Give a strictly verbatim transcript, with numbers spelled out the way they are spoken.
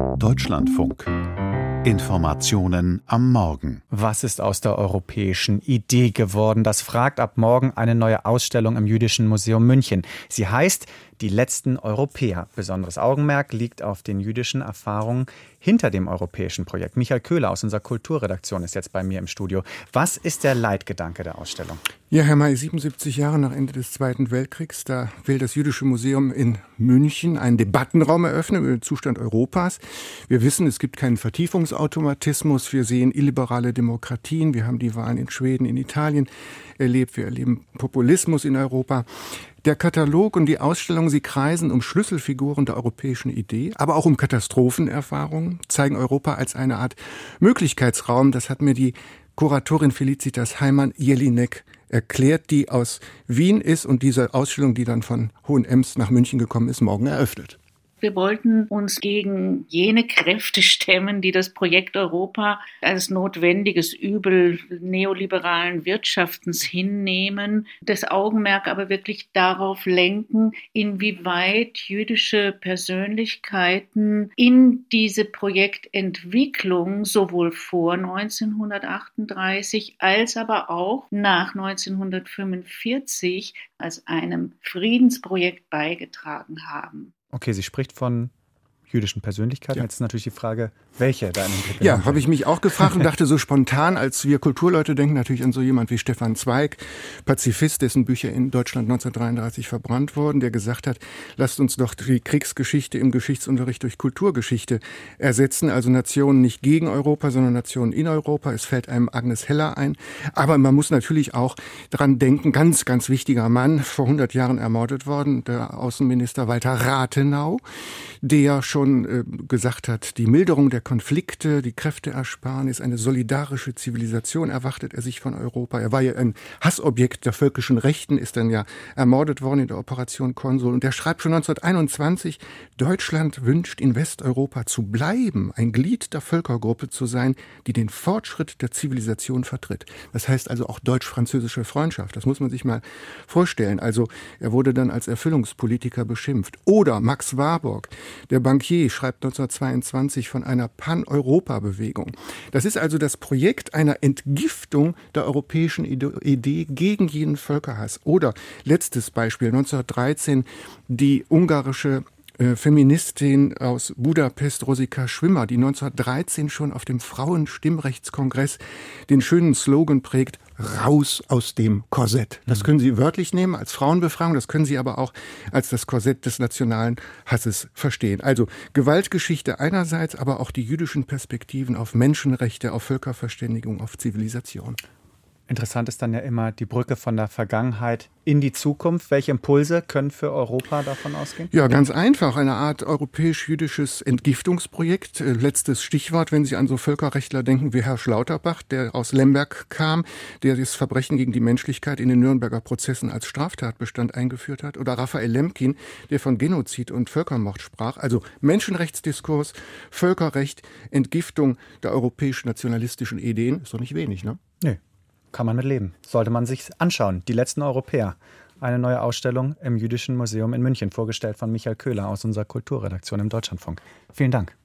Deutschlandfunk. Informationen am Morgen. Was ist aus der europäischen Idee geworden? Das fragt ab morgen eine neue Ausstellung im Jüdischen Museum München. Sie heißt Die letzten Europäer. Besonderes Augenmerk liegt auf den jüdischen Erfahrungen hinter dem europäischen Projekt. Michael Köhler aus unserer Kulturredaktion ist jetzt bei mir im Studio. Was ist der Leitgedanke der Ausstellung? Ja, Herr May, siebenundsiebzig Jahre nach Ende des Zweiten Weltkriegs, da will das Jüdische Museum in München einen Debattenraum eröffnen über den Zustand Europas. Wir wissen, es gibt keinen Vertiefungsautomatismus. Wir sehen illiberale Demokratien. Wir haben die Wahlen in Schweden, in Italien erlebt. Wir erleben Populismus in Europa. Der Katalog und die Ausstellung, sie kreisen um Schlüsselfiguren der europäischen Idee, aber auch um Katastrophenerfahrungen, zeigen Europa als eine Art Möglichkeitsraum. Das hat mir die Kuratorin Felicitas Heimann-Jelinek erklärt, die aus Wien ist und diese Ausstellung, die dann von Hohenems nach München gekommen ist, morgen eröffnet. Wir wollten uns gegen jene Kräfte stemmen, die das Projekt Europa als notwendiges Übel neoliberalen Wirtschaftens hinnehmen, das Augenmerk aber wirklich darauf lenken, inwieweit jüdische Persönlichkeiten in diese Projektentwicklung sowohl vor neunzehnhundertachtunddreißig als aber auch nach neunzehnhundertfünfundvierzig als einem Friedensprojekt beigetragen haben. Okay, sie spricht von jüdischen Persönlichkeiten. Ja. Jetzt ist natürlich die Frage, welche da in den Blick Ja, habe ich mich auch gefragt und dachte so spontan, als wir Kulturleute denken natürlich an so jemand wie Stefan Zweig, Pazifist, dessen Bücher in Deutschland neunzehnhundertdreiunddreißig verbrannt wurden, der gesagt hat, lasst uns doch die Kriegsgeschichte im Geschichtsunterricht durch Kulturgeschichte ersetzen, also Nationen nicht gegen Europa, sondern Nationen in Europa. Es fällt einem Agnes Heller ein. Aber man muss natürlich auch dran denken, ganz, ganz wichtiger Mann, vor hundert Jahren ermordet worden, der Außenminister Walter Rathenau, der schon äh, gesagt hat, die Milderung der Konflikte, die Kräfteersparnis, eine solidarische Zivilisation erwartet er sich von Europa. Er war ja ein Hassobjekt der völkischen Rechten, ist dann ja ermordet worden in der Operation Konsul. Und der schreibt schon neunzehnhunderteinundzwanzig, Deutschland wünscht in Westeuropa zu bleiben, ein Glied der Völkergruppe zu sein, die den Fortschritt der Zivilisation vertritt. Das heißt also auch deutsch-französische Freundschaft. Das muss man sich mal vorstellen. Also er wurde dann als Erfüllungspolitiker beschimpft. Oder Max Warburg, der Bankier, schreibt neunzehnhundertzweiundzwanzig von einer Pan-Europa-Bewegung. Das ist also das Projekt einer Entgiftung der europäischen Idee gegen jeden Völkerhass. Oder letztes Beispiel, neunzehnhundertdreizehn, die ungarische äh, Feministin aus Budapest, Rosika Schwimmer, die neunzehnhundertdreizehn schon auf dem Frauenstimmrechtskongress den schönen Slogan prägt, raus aus dem Korsett. Das können Sie wörtlich nehmen als Frauenbefragung, das können Sie aber auch als das Korsett des nationalen Hasses verstehen. Also Gewaltgeschichte einerseits, aber auch die jüdischen Perspektiven auf Menschenrechte, auf Völkerverständigung, auf Zivilisation. Interessant ist dann ja immer die Brücke von der Vergangenheit in die Zukunft. Welche Impulse können für Europa davon ausgehen? Ja, ganz einfach. Eine Art europäisch-jüdisches Entgiftungsprojekt. Letztes Stichwort, wenn Sie an so Völkerrechtler denken wie Herr Schlauterbach, der aus Lemberg kam, der das Verbrechen gegen die Menschlichkeit in den Nürnberger Prozessen als Straftatbestand eingeführt hat. Oder Raphael Lemkin, der von Genozid und Völkermord sprach. Also Menschenrechtsdiskurs, Völkerrecht, Entgiftung der europäisch-nationalistischen Ideen. Ist doch nicht wenig, ne? Nee. Kann man mit leben. Sollte man sich anschauen. Die letzten Europäer. Eine neue Ausstellung im Jüdischen Museum in München, vorgestellt von Michael Köhler aus unserer Kulturredaktion im Deutschlandfunk. Vielen Dank.